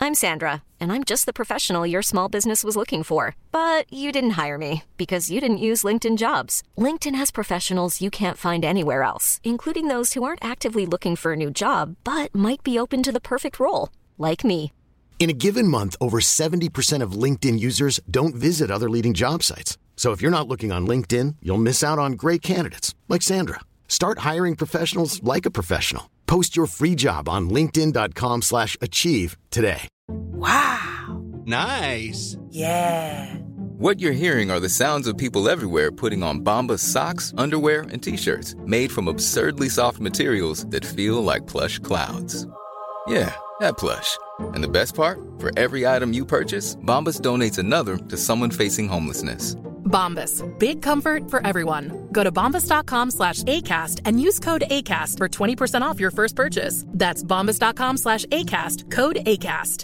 I'm Sandra, and I'm just the professional your small business was looking for. But you didn't hire me because you didn't use LinkedIn Jobs. LinkedIn has professionals you can't find anywhere else, including those who aren't actively looking for a new job, but might be open to the perfect role, like me. In a given month, over 70% of LinkedIn users don't visit other leading job sites. So if you're not looking on LinkedIn, you'll miss out on great candidates like Sandra. Start hiring professionals like a professional. Post your free job on linkedin.com/achieve today. Wow. Nice. Yeah. What you're hearing are the sounds of people everywhere putting on Bombas socks, underwear, and T-shirts made from absurdly soft materials that feel like plush clouds. Yeah, that plush. And the best part? For every item you purchase, Bombas donates another to someone facing homelessness. Bombas. Big comfort for everyone. Go to bombas.com/ACAST and use code ACAST for 20% off your first purchase. That's bombas.com/ACAST. Code ACAST.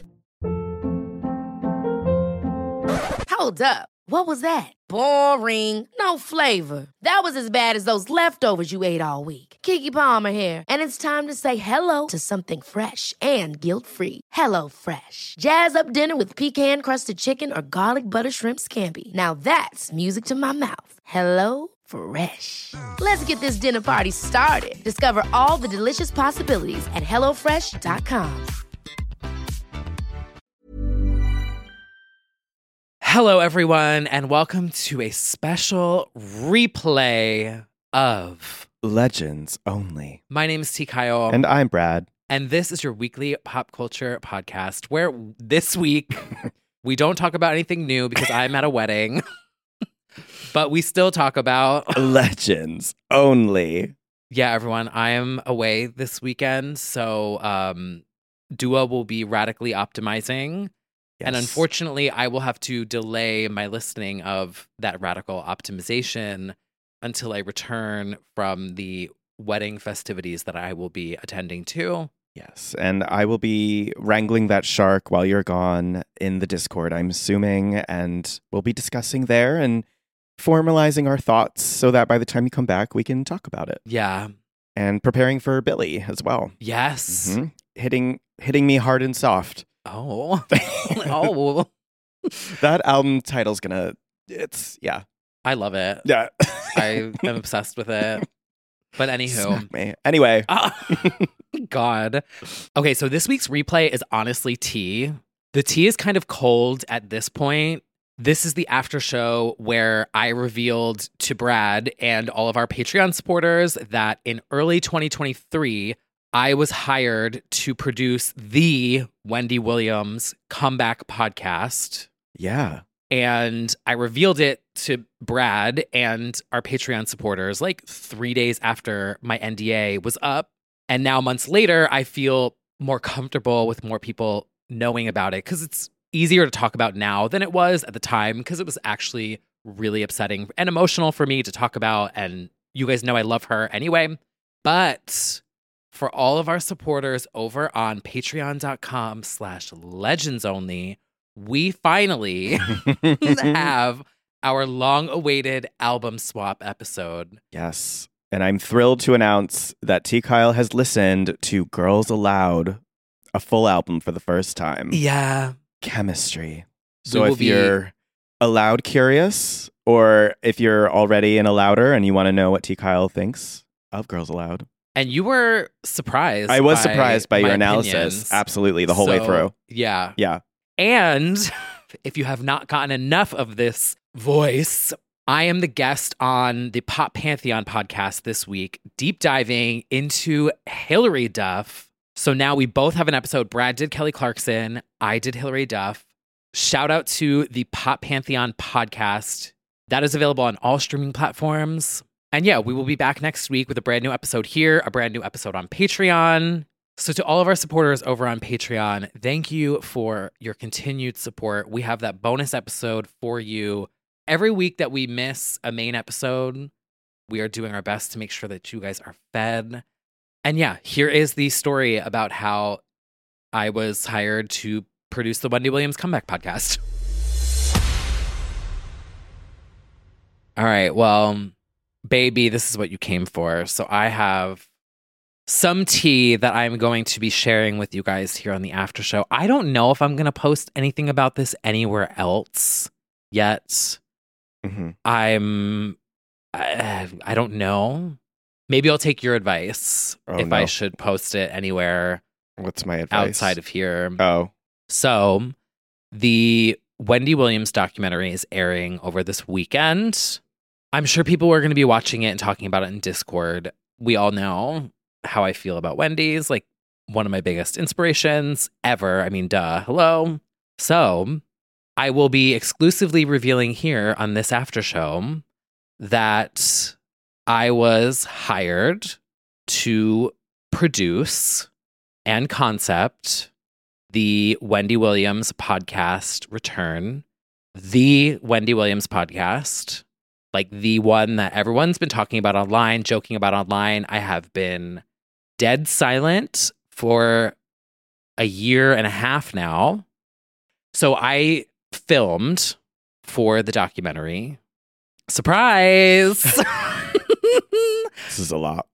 Hold up. What was that? Boring. No flavor. That was as bad as those leftovers you ate all week. Keke Palmer here. And it's time to say hello to something fresh and guilt-free. Hello Fresh. Jazz up dinner with pecan-crusted chicken or garlic butter shrimp scampi. Now that's music to my mouth. Hello Fresh. Let's get this dinner party started. Discover all the delicious possibilities at hellofresh.com. Hello, everyone, and welcome to a special replay of Legends Only. My name is T. Kyle. And I'm Brad. And this is your weekly pop culture podcast where this week we don't talk about anything new because I'm at a wedding, but we still talk about Legends Only. Yeah, everyone, I am away this weekend, so Dua will be radically optimizing. Yes. And unfortunately, I will have to delay my listening of that radical optimization until I return from the wedding festivities that I will be attending to. Yes, and I will be wrangling that shark while you're gone in the Discord, I'm assuming, and we'll be discussing there and formalizing our thoughts so that by the time you come back, we can talk about it. Yeah. And preparing for Billy as well. Yes. Mm-hmm. Hitting me hard and soft. Oh. Oh. That album title's yeah. I love it. Yeah. I am obsessed with it. But anywho. Smack me. Anyway. God. Okay, so this week's replay is honestly tea. The tea is kind of cold at this point. This is the after show where I revealed to Brad and all of our Patreon supporters that in early 2023, I was hired to produce the Wendy Williams comeback podcast. Yeah. And I revealed it to Brad and our Patreon supporters like 3 days after my NDA was up. And now months later, I feel more comfortable with more people knowing about it because it's easier to talk about now than it was at the time because it was actually really upsetting and emotional for me to talk about. And you guys know I love her anyway. But for all of our supporters over on patreon.com/legendsonly, we finally have our long-awaited album swap episode. Yes. And I'm thrilled to announce that T. Kyle has listened to Girls Aloud, a full album for the first time. Yeah. Chemistry. So if you're Aloud curious, or if you're already in Alouder and you want to know what T. Kyle thinks of Girls Aloud. And you were surprised. I was surprised by your analysis. Opinions. Absolutely, the whole way through. Yeah. Yeah. And if you have not gotten enough of this voice, I am the guest on the Pop Pantheon podcast this week, deep diving into Hilary Duff. So now we both have an episode. Brad did Kelly Clarkson. I did Hilary Duff. Shout out to the Pop Pantheon podcast. That is available on all streaming platforms. And yeah, we will be back next week with a brand new episode here, a brand new episode on Patreon. So to all of our supporters over on Patreon, thank you for your continued support. We have that bonus episode for you. Every week that we miss a main episode, we are doing our best to make sure that you guys are fed. And yeah, here is the story about how I was hired to produce the Wendy Williams Comeback podcast. All right, well, baby, this is what you came for. So I have some tea that I'm going to be sharing with you guys here on the after show. I don't know if I'm going to post anything about this anywhere else yet. Mm-hmm. I don't know. Maybe I'll take your advice if I should post it anywhere. What's my advice? Outside of here. Oh. So the Wendy Williams documentary is airing over this weekend. I'm sure people are going to be watching it and talking about it in Discord. We all know how I feel about Wendy's, like one of my biggest inspirations ever. I mean, duh, hello. So I will be exclusively revealing here on this after show that I was hired to produce and concept the Wendy Williams podcast return. The Wendy Williams podcast, like the one that everyone's been talking about online, joking about online. I have been dead silent for a year and a half now. So I filmed for the documentary. Surprise! This is a lot.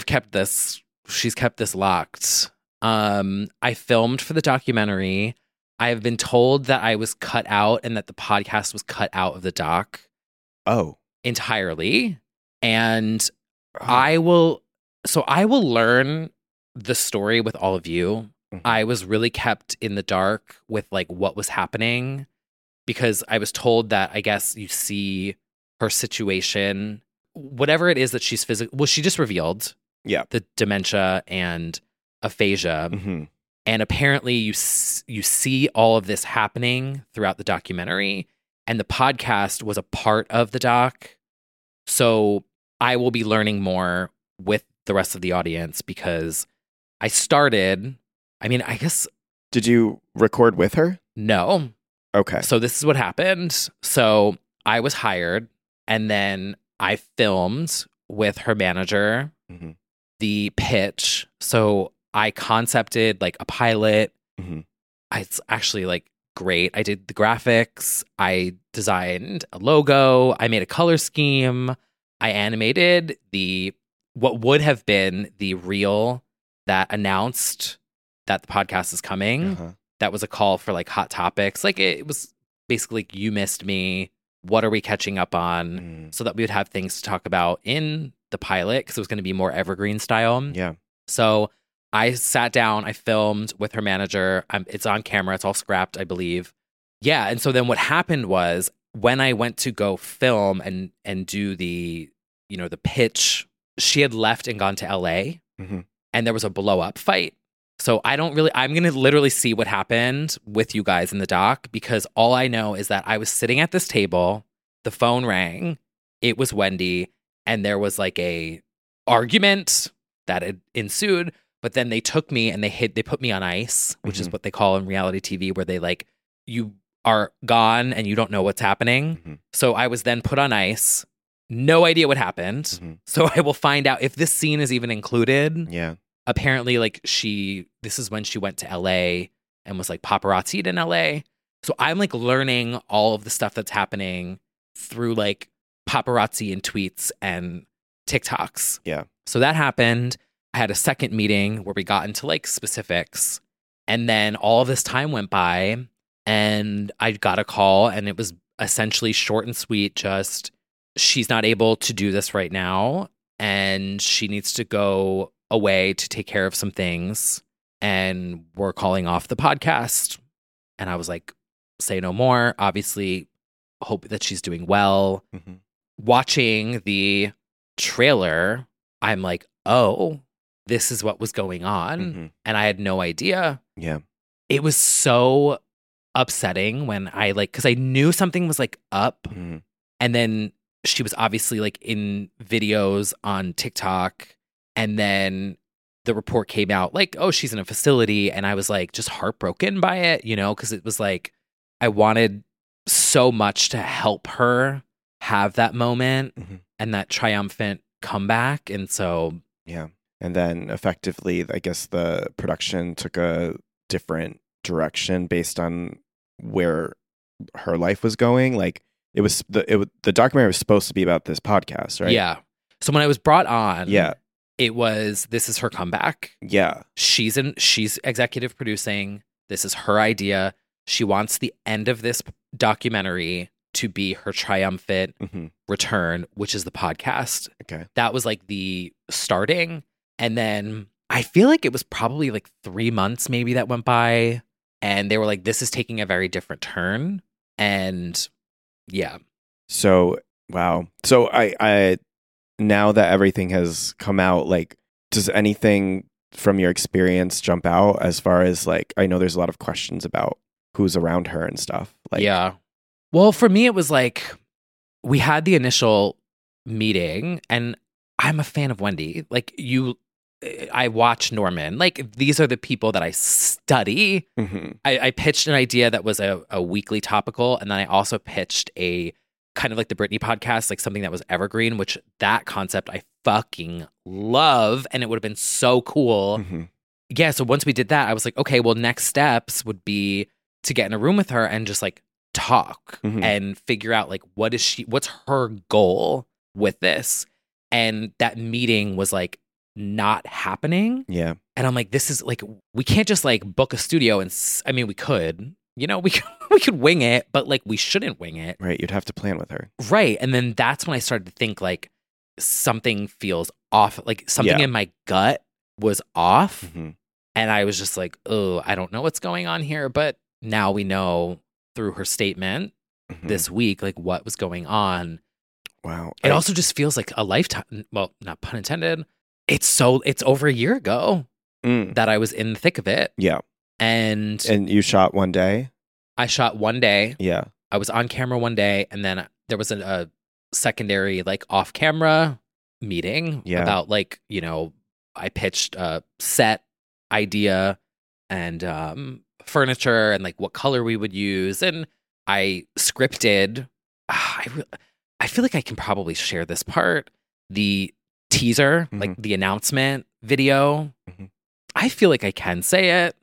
She's kept this locked. I filmed for the documentary. I have been told that I was cut out and that the podcast was cut out of the doc. Oh. Entirely. And I will learn the story with all of you. Mm-hmm. I was really kept in the dark with like what was happening because I was told that I guess you see her situation, whatever it is that she's physically, well, she just revealed the dementia and aphasia. Mm-hmm. And apparently you see all of this happening throughout the documentary, and the podcast was a part of the doc. So I will be learning more with the rest of the audience because I guess. Did you record with her? No. Okay. So this is what happened. So I was hired and then I filmed with her manager, mm-hmm. the pitch. So I concepted like a pilot. Mm-hmm. It's actually like great. I did the graphics. I designed a logo. I made a color scheme. I animated what would have been the reel that announced that the podcast is coming. Uh-huh. That was a call for like hot topics. Like it was basically You Missed Me. What are we catching up on? So that we would have things to talk about in the pilot because it was going to be more evergreen style. Yeah. So I sat down, I filmed with her manager. It's on camera. It's all scrapped, I believe. Yeah. And so then what happened was when I went to go film and do the pitch, she had left and gone to LA, mm-hmm. and there was a blow up fight. So I'm going to literally see what happened with you guys in the doc because all I know is that I was sitting at this table, the phone rang, it was Wendy, and there was like a argument that had ensued, but then they took me and they put me on ice, which mm-hmm. is what they call in reality TV where they like, you are gone and you don't know what's happening. Mm-hmm. So I was then put on ice, no idea what happened. Mm-hmm. So I will find out if this scene is even included. Yeah. Apparently, like this is when she went to LA and was like paparazzi'd in LA. So I'm like learning all of the stuff that's happening through like paparazzi and tweets and TikToks. Yeah. So that happened. I had a second meeting where we got into like specifics. And then all of this time went by and I got a call and it was essentially short and sweet. Just she's not able to do this right now and she needs to go away to take care of some things, and we're calling off the podcast. And I was like, say no more. Obviously, hope that she's doing well. Mm-hmm. Watching the trailer, I'm like, oh, this is what was going on. Mm-hmm. And I had no idea. Yeah. It was so upsetting when because I knew something was like up. Mm-hmm. And then she was obviously like in videos on TikTok. And then the report came out like, oh, she's in a facility. And I was like just heartbroken by it, because it was like I wanted so much to help her have that moment mm-hmm. and that triumphant comeback. And so, yeah. And then effectively, I guess the production took a different direction based on where her life was going. Like the documentary was supposed to be about this podcast, right? Yeah. So when I was brought on, yeah. this is her comeback. Yeah. She's executive producing. This is her idea. She wants the end of this documentary to be her triumphant return, which is the podcast. Okay. That was like the starting. And then I feel like it was probably like 3 months maybe that went by. And they were like, this is taking a very different turn. And yeah. So, wow. So I now that everything has come out, like, does anything from your experience jump out as far as like, I know there's a lot of questions about who's around her and stuff. Like, yeah. Well, for me, it was like, we had the initial meeting and I'm a fan of Wendy. Like I watch Norman. Like, these are the people that I study. I pitched an idea that was a weekly topical. And then I also pitched a kind of like the Britney podcast, like something that was evergreen, which that concept I fucking love. And it would have been so cool. Yeah. So once we did that, I was like, okay, well, next steps would be to get in a room with her and just like talk and figure out like, what's her goal with this? And that meeting was like not happening. Yeah. And I'm like, this is like, we can't just like book a studio and I mean, we could, we could wing it, but like we shouldn't wing it. Right. You'd have to plan with her. Right. And then that's when I started to think like something feels off, like something in my gut was off. And I was just like, oh, I don't know what's going on here. But now we know through her statement this week, like what was going on. Wow. It also just feels like a lifetime. Well, not pun intended. It's over a year ago that I was in the thick of it. Yeah. And you shot one day? I shot one day. Yeah. I was on camera one day. And then there was a secondary, like off camera meeting about like, I pitched a set idea and furniture and like what color we would use. And I scripted, I feel like I can probably share this part. The teaser, like the announcement video. I feel like I can say it.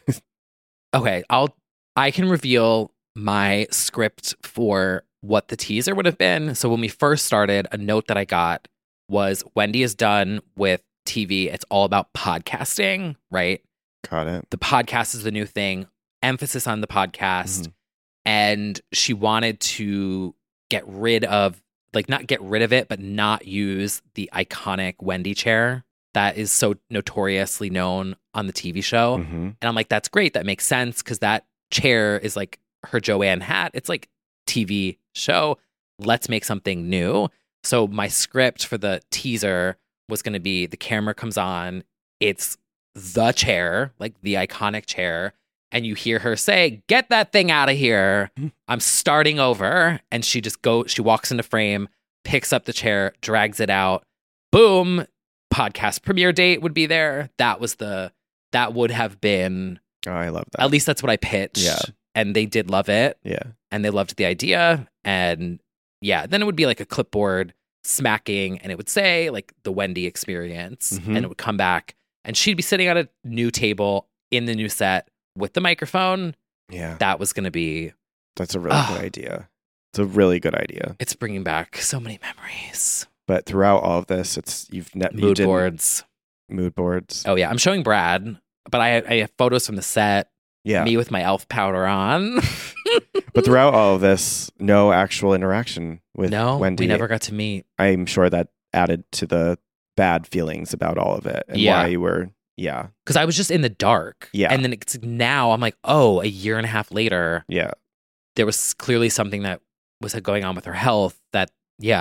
Okay, I can reveal my script for what the teaser would have been. So when we first started, a note that I got was Wendy is done with TV. It's all about podcasting, right? Got it. The podcast is the new thing. Emphasis on the podcast. And she wanted to get rid of, like, not get rid of it, but not use the iconic Wendy chair that is so notoriously known on the TV show. And I'm like, that's great. That makes sense because that chair is like her Joanne hat. It's like TV show. Let's make something new. So my script for the teaser was going to be the camera comes on. It's the chair, like the iconic chair. And you hear her say, get that thing out of here. I'm starting over. And she walks into frame, picks up the chair, drags it out. Boom. Podcast premiere date would be there. That would have been. Oh, I love that. At least that's what I pitched. Yeah. And they did love it. Yeah. And they loved the idea. And yeah, then it would be like a clipboard smacking and it would say like the Wendy experience. And it would come back and she'd be sitting at a new table in the new set with the microphone. Yeah. That was going to be. That's a really good idea. It's a really good idea. It's bringing back so many memories. But throughout all of this, mood boards. Mood boards. Oh, yeah. I'm showing Brad, but I have photos from the set. Yeah. Me with my elf powder on. But throughout all of this, no actual interaction with Wendy. We never got to meet. I'm sure that added to the bad feelings about all of it and why you were, Because I was just in the dark. Yeah. And then now I'm like, oh, a year and a half later. Yeah. There was clearly something that was going on with her health that,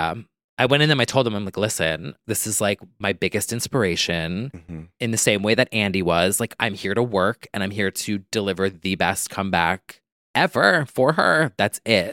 I went in and I told them, I'm like, listen, this is like my biggest inspiration in the same way that Andy was. Like, I'm here to work and I'm here to deliver the best comeback ever for her. That's it.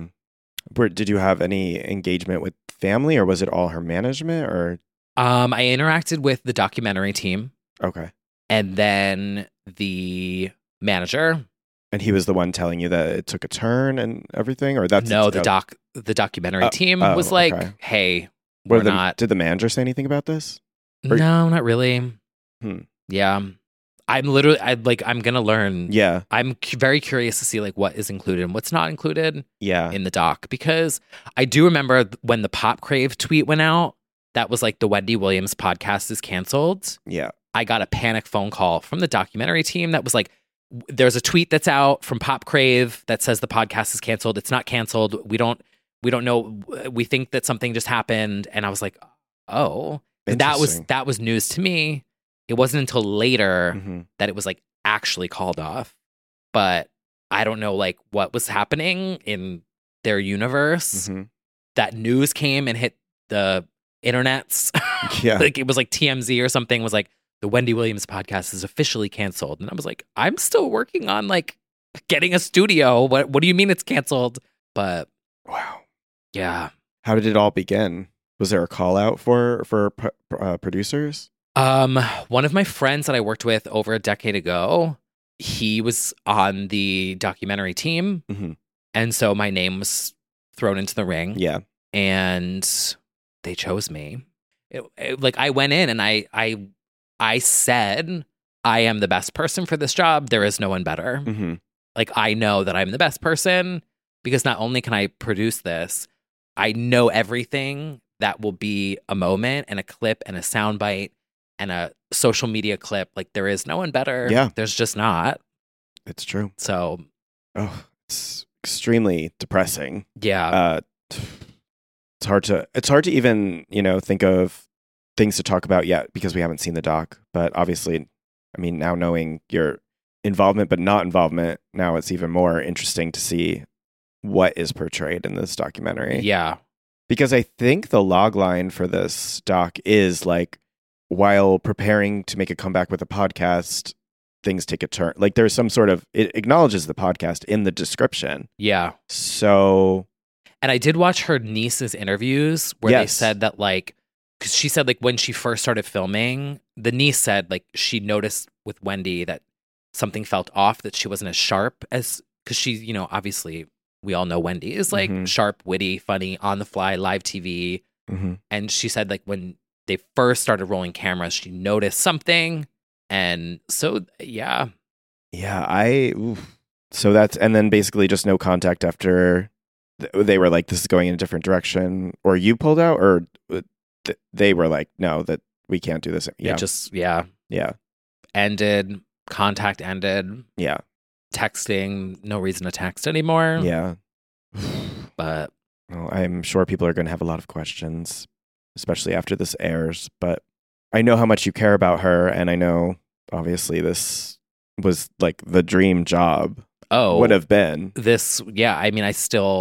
Did you have any engagement with family or was it all her management or? I interacted with the documentary team. Okay. And then the manager. And he was the one telling you that it took a turn and everything, or that's the documentary team was like, okay. "Hey, Did the manager say anything about this? No, not really. Yeah, I'm gonna learn. Yeah, I'm very curious to see like what is included and what's not included. Yeah, in the doc because I do remember when the Pop Crave tweet went out. that was like the Wendy Williams podcast is canceled, Yeah. I got a panic phone call from the documentary team that was like, there's a tweet that's out from Pop Crave that says the podcast is canceled. It's not canceled. We don't know. We think that something just happened. And I was like, oh, and that was news to me. It wasn't until later that it was like actually called off. But I don't know like what was happening in their universe. That news came and hit the internets. Yeah. Like it was like TMZ or something was like, the Wendy Williams podcast is officially canceled. And I was like, I'm still working on like getting a studio. What do you mean it's canceled? But wow. Yeah. How did it all begin? Was there a call out for producers? One of my friends that I worked with over a decade ago, he was on the documentary team. And so my name was thrown into the ring. Yeah. And they chose me. Like I went in and I said, I am the best person for this job. There is no one better. Like, I know that I'm the best person because not only can I produce this, I know everything that will be a moment and a clip and a soundbite and a social media clip. Like, there is no one better. Yeah. There's just not. It's true. So. Oh, it's extremely depressing. Yeah. It's hard to even, think of things to talk about yet because we haven't seen the doc. But obviously, I mean, now knowing your involvement but not involvement, now it's even more interesting to see what is portrayed in this documentary. Yeah. Because I think the log line for this doc is like, while preparing to make a comeback with a podcast, things take a turn. Like there's some sort of, it acknowledges the podcast in the description. Yeah. So. And I did watch her niece's interviews where they said that like, because she said like when she first started filming, the niece said like she noticed with Wendy that something felt off, that she wasn't as sharp as, because she, obviously we all know Wendy is like sharp, witty, funny, on the fly, live TV. And she said like when they first started rolling cameras, she noticed something. And so, yeah. Yeah, so that's, and then basically just no contact after they were like, this is going in a different direction, or you pulled out, or they were like, no, that we can't do this. Yeah. It just, yeah. Ended, contact ended. Yeah. Texting, no reason to text anymore. Yeah. But. Well, I'm sure people are going to have a lot of questions, especially after this airs, but I know how much you care about her, and I know obviously this was like the dream job. Oh. Would have been. This, yeah, I mean,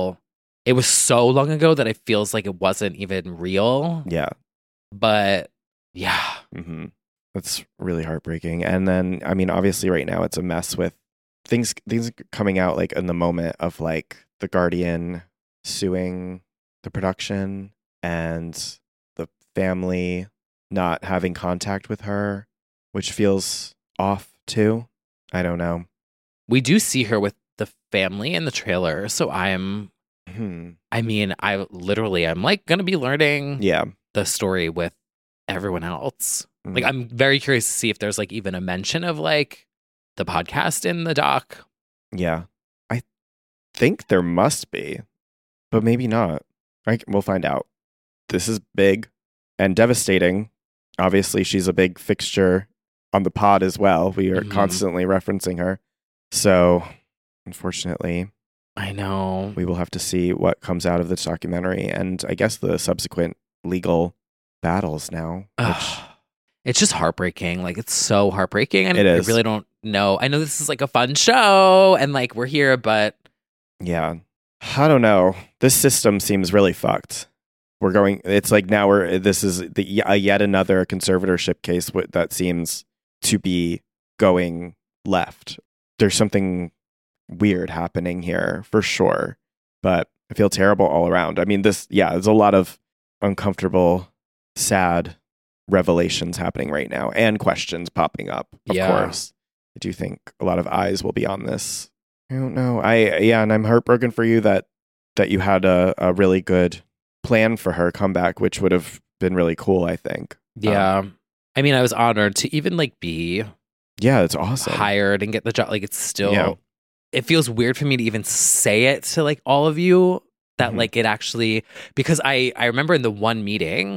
it was so long ago that it feels like it wasn't even real. Yeah. But, yeah. That's really heartbreaking. And then, I mean, obviously right now it's a mess with things coming out like in the moment of like The Guardian suing the production and the family not having contact with her, which feels off too. I don't know. We do see her with the family in the trailer, so I'm like going to be learning the story with everyone else. Like, I'm very curious to see if there's like even a mention of like the podcast in the doc. Yeah. I think there must be, but maybe not. We'll find out. This is big and devastating. Obviously, she's a big fixture on the pod as well. We are constantly referencing her. So, unfortunately, I know we will have to see what comes out of this documentary and I guess the subsequent legal battles now. It's just heartbreaking. Like, it's so heartbreaking. And it is. I really don't know. I know this is like a fun show and like we're here, but. Yeah. I don't know. This system seems really fucked. It's like now this is yet another conservatorship case that seems to be going left. There's something weird happening here for sure, but I feel terrible all around. I mean, there's a lot of uncomfortable, sad revelations happening right now and questions popping up, of course. I do think a lot of eyes will be on this. I don't know. And I'm heartbroken for you that you had a really good plan for her comeback, which would have been really cool, I think. Yeah. I mean, I was honored to even like be it's awesome. hired and get the job. Like, it's still, it feels weird for me to even say it to like all of you that like it actually, because I remember in the one meeting,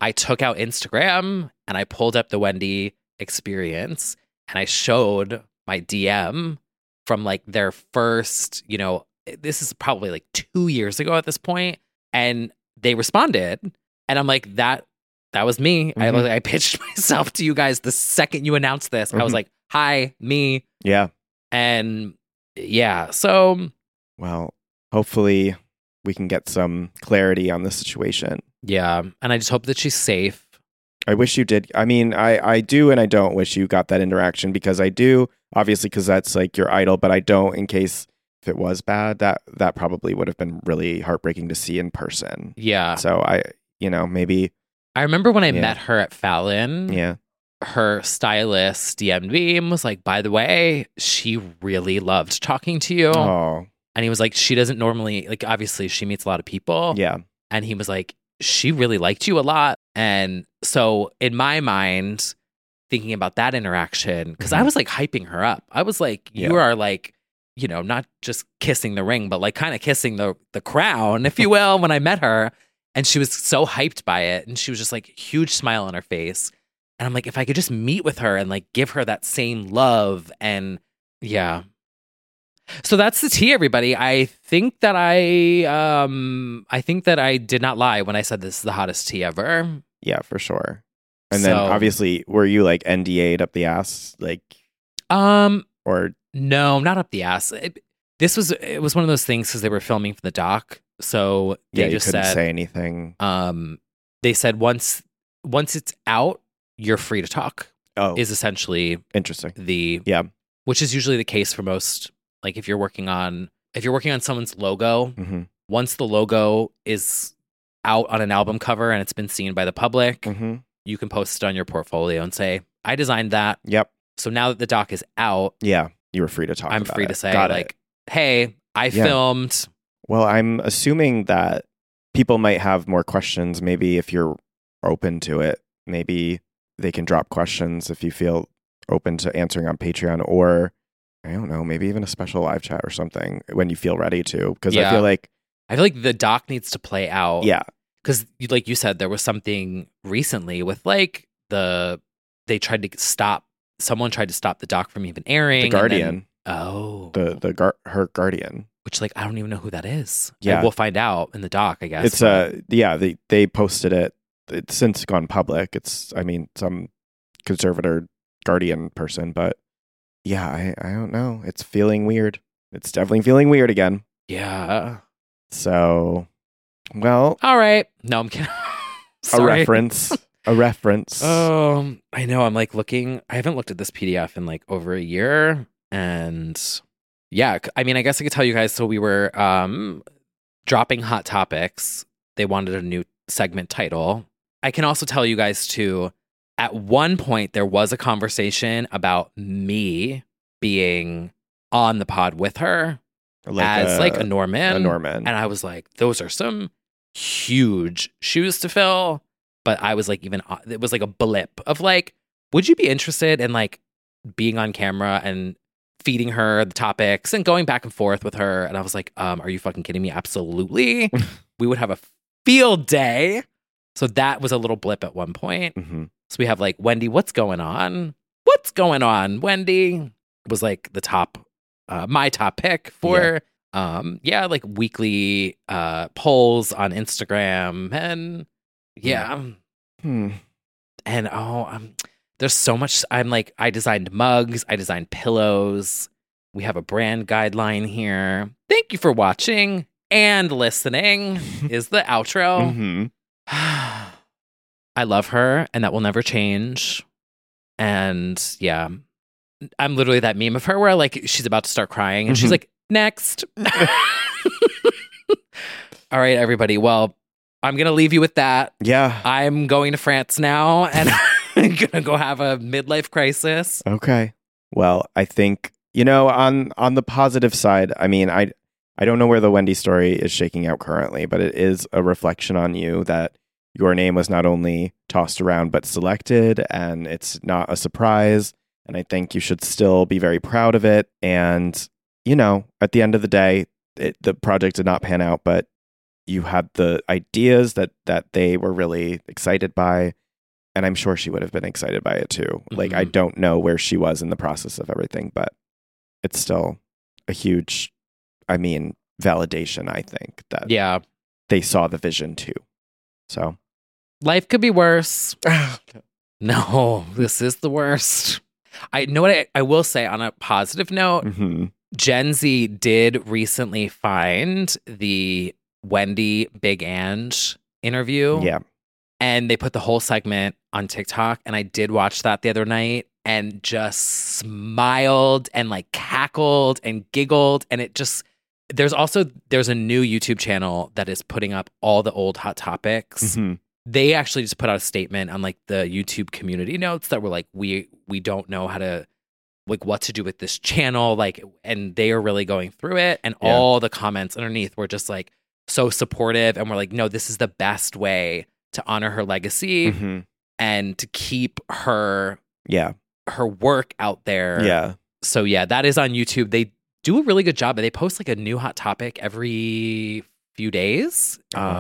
I took out Instagram and I pulled up the Wendy experience and I showed my DM from like their first, this is probably like 2 years ago at this point, and they responded. And I'm like, that was me. Mm-hmm. I pitched myself to you guys the second you announced this. Mm-hmm. I was like, hi, me. Yeah. And yeah, so. Well, hopefully we can get some clarity on the situation. Yeah. And I just hope that she's safe. I wish you did. I mean, I do and I don't wish you got that interaction, because I do, obviously, because that's like your idol, but I don't in case if it was bad, that probably would have been really heartbreaking to see in person. Yeah. So maybe. I remember when I met her at Fallon. Yeah. Her stylist DM'd me and was like, by the way, she really loved talking to you. Oh. And he was like, she doesn't normally, like, obviously she meets a lot of people. Yeah. And he was like, she really liked you a lot. And so in my mind, thinking about that interaction, because I was like hyping her up. I was like, you are like, not just kissing the ring, but like kind of kissing the crown, if you will, when I met her. And she was so hyped by it. And she was just like, huge smile on her face. And I'm like, if I could just meet with her and like give her that same love. And yeah. So that's the tea, everybody. I think that I did not lie when I said this is the hottest tea ever. Yeah, for sure. And then obviously, were you like NDA'd up the ass? Like, or no, not up the ass. It was one of those things because they were filming for the doc. So they just couldn't said, say anything. They said once it's out, you're free to talk. Oh, is essentially interesting. Which is usually the case for most. Like if you're working on someone's logo, mm-hmm. once the logo is out on an album cover and it's been seen by the public, mm-hmm. you can post it on your portfolio and say, I designed that. Yep. So now that the doc is out, you were free to talk. I'm about free it. to say, Got like, it. hey, I filmed. Well, I'm assuming that people might have more questions. Maybe if you're open to it, maybe they can drop questions if you feel open to answering on Patreon, or I don't know, maybe even a special live chat or something when you feel ready to. Because I feel like the doc needs to play out. Yeah. Because like you said, there was something recently with like someone tried to stop the doc from even airing. The Guardian. Her Guardian. Which like I don't even know who that is. Yeah. We'll find out in the doc, I guess. It's they posted it. It's since gone public. It's some conservator Guardian person, but yeah, I don't know. It's feeling weird. It's definitely feeling weird again. Yeah. So, well, all right. No, I'm kidding. A reference. Oh, I know. I'm like looking. I haven't looked at this PDF in like over a year, and yeah, I mean, I guess I could tell you guys. So we were dropping hot topics. They wanted a new segment title. I can also tell you guys too. At one point, there was a conversation about me being on the pod with her as a Norman. A Norman. And I was like, those are some huge shoes to fill. But I was like, it was like a blip of like, would you be interested in like being on camera and feeding her the topics and going back and forth with her? And I was like, are you fucking kidding me? Absolutely. We would have a field day. So that was a little blip at one point. Mm-hmm. So we have like, Wendy, what's going on? What's going on, Wendy? Was like the top, my top pick for, like weekly polls on Instagram. And yeah. And there's so much. I designed mugs. I designed pillows. We have a brand guideline here. Thank you for watching and listening is the outro. Mm-hmm. I love her, and that will never change. And yeah, I'm literally that meme of her where like she's about to start crying, and she's like, "Next." All right, everybody. Well, I'm gonna leave you with that. Yeah, I'm going to France now, and I'm gonna go have a midlife crisis. Okay. Well, I think on the positive side. I mean, I don't know where the Wendy story is shaking out currently, but it is a reflection on you that your name was not only tossed around, but selected, and it's not a surprise. And I think you should still be very proud of it. And, at the end of the day, the project did not pan out, but you had the ideas that they were really excited by. And I'm sure she would have been excited by it too. Like, I don't know where she was in the process of everything, but it's still a huge, validation, I think, that they saw the vision too. So life could be worse. No, this is the worst. I know what I will say on a positive note. Gen Z did recently find the Wendy Big Ange interview. Yeah. And they put the whole segment on TikTok. And I did watch that the other night and just smiled and like cackled and giggled. And it just, there's a new YouTube channel that is putting up all the old Hot Topics. They actually just put out a statement on like the YouTube community notes that were like, we don't know how to, like, what to do with this channel. Like, and they are really going through it. And all the comments underneath were just like so supportive. And we're like, no, this is the best way to honor her legacy and to keep her work out there. Yeah. So that is on YouTube. They do a really good job. They post like a new hot topic every few days.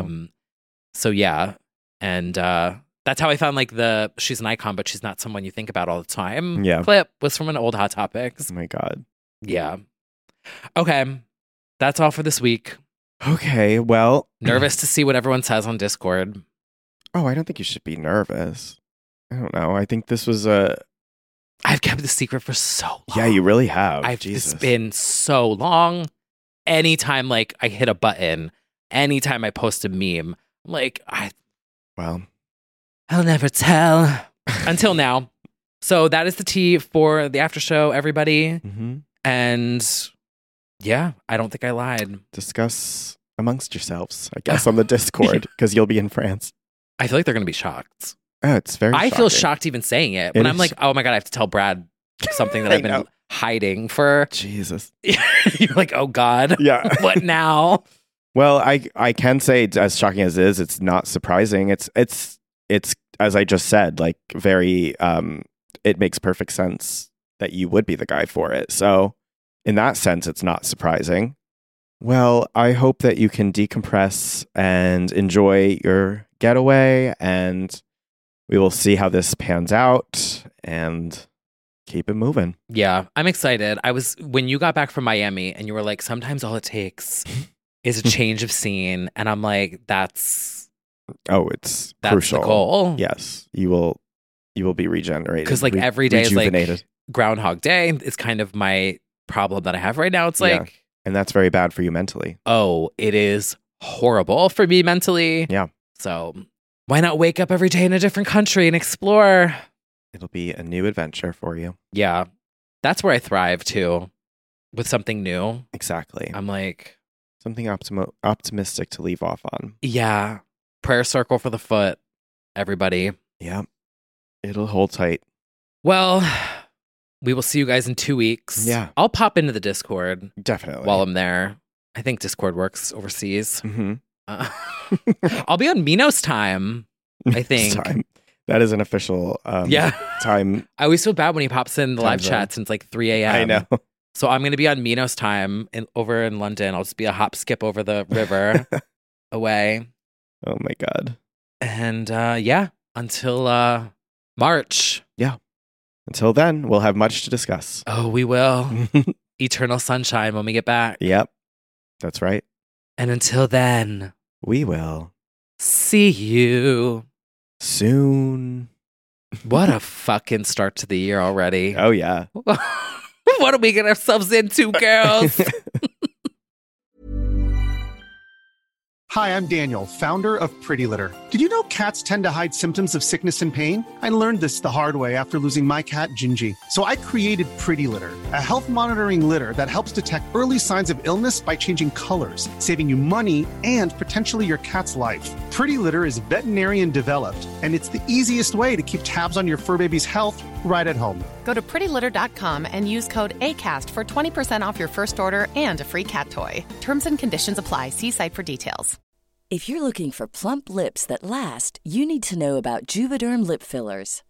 So yeah. And that's how I found like she's an icon, but she's not someone you think about all the time. Yeah. Clip was from an old Hot Topics. Oh my God. Yeah. Okay. That's all for this week. Okay. Well, nervous to see what everyone says on Discord. Oh, I don't think you should be nervous. I don't know. I think this was I've kept the secret for so long. Yeah, you really have. It's been so long. Anytime like I hit a button, anytime I post a meme, I'm like, I'll never tell. Until now. So that is the tea for the after show, everybody. And yeah, I don't think I lied. Discuss amongst yourselves, I guess, on the Discord, because you'll be in France. I feel like they're going to be shocked. Oh, it's very shocking. I feel shocked even saying it. When I'm like, oh my God, I have to tell Brad something that I've been hiding for. Jesus. You're like, oh God. Yeah. What now? Well, I can say, as shocking as it is, it's not surprising. It's as I just said, like very, it makes perfect sense that you would be the guy for it. So in that sense, it's not surprising. Well, I hope that you can decompress and enjoy your getaway, and we will see how this pans out and keep it moving. Yeah, I'm excited. When you got back from Miami and you were like, sometimes all it takes is a change of scene. And I'm like, that's crucial. The goal. Yes, you will be regenerated. Because like every day is like Groundhog Day. It's kind of my problem that I have right now. It's like, and that's very bad for you mentally. Oh, it is horrible for me mentally. Yeah. So why not wake up every day in a different country and explore? It'll be a new adventure for you. Yeah. That's where I thrive too, with something new. Exactly. I'm like, something optimistic to leave off on. Yeah. Prayer circle for the foot, everybody. Yeah. It'll hold tight. Well, we will see you guys in 2 weeks. Yeah. I'll pop into the Discord. Definitely. While I'm there. I think Discord works overseas. I'll be on Minos time, I think. That is an official time. I always feel bad when he pops in the live chat since like 3 a.m. I know. So I'm going to be on Minos time over in London. I'll just be a hop skip over the river away. Oh my God. And until March. Yeah. Until then, we'll have much to discuss. Oh, we will. Eternal sunshine when we get back. Yep. That's right. And until then, we will see you soon. What a fucking start to the year already. Oh, yeah. What are we getting ourselves into, girls? Hi, I'm Daniel, founder of Pretty Litter. Did you know cats tend to hide symptoms of sickness and pain? I learned this the hard way after losing my cat, Gingy. So I created Pretty Litter, a health monitoring litter that helps detect early signs of illness by changing colors, saving you money and potentially your cat's life. Pretty Litter is veterinarian developed, and it's the easiest way to keep tabs on your fur baby's health right at home. Go to prettylitter.com and use code ACAST for 20% off your first order and a free cat toy. Terms and conditions apply. See site for details. If you're looking for plump lips that last, you need to know about Juvederm lip fillers.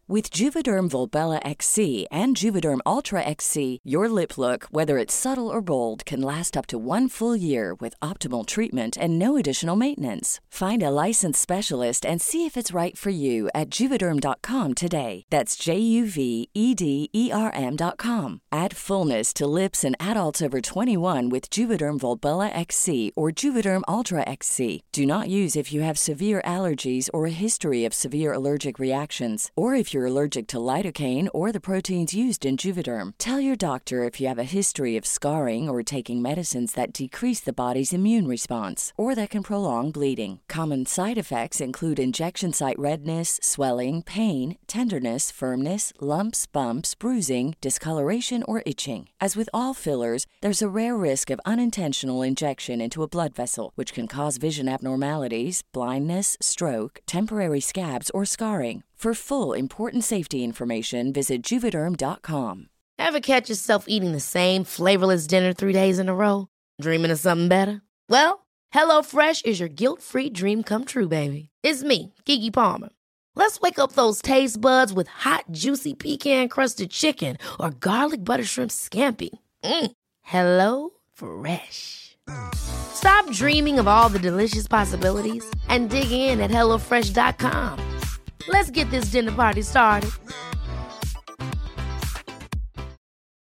With Juvederm Volbella XC and Juvederm Ultra XC, your lip look, whether it's subtle or bold, can last up to 1 full year with optimal treatment and no additional maintenance. Find a licensed specialist and see if it's right for you at Juvederm.com today. That's JUVEDERM.com. Add fullness to lips in adults over 21 with Juvederm Volbella XC or Juvederm Ultra XC. Do not use if you have severe allergies or a history of severe allergic reactions, or if you're allergic to lidocaine or the proteins used in Juvederm. Tell your doctor if you have a history of scarring or taking medicines that decrease the body's immune response or that can prolong bleeding. Common side effects include injection site redness, swelling, pain, tenderness, firmness, lumps, bumps, bruising, discoloration, or itching. As with all fillers, there's a rare risk of unintentional injection into a blood vessel, which can cause vision abnormalities, blindness, stroke, temporary scabs, or scarring. For full, important safety information, visit Juvederm.com. Ever catch yourself eating the same flavorless dinner 3 days in a row? Dreaming of something better? Well, HelloFresh is your guilt-free dream come true, baby. It's me, Keke Palmer. Let's wake up those taste buds with hot, juicy pecan-crusted chicken or garlic butter shrimp scampi. Hello Fresh. Stop dreaming of all the delicious possibilities and dig in at HelloFresh.com. Let's get this dinner party started.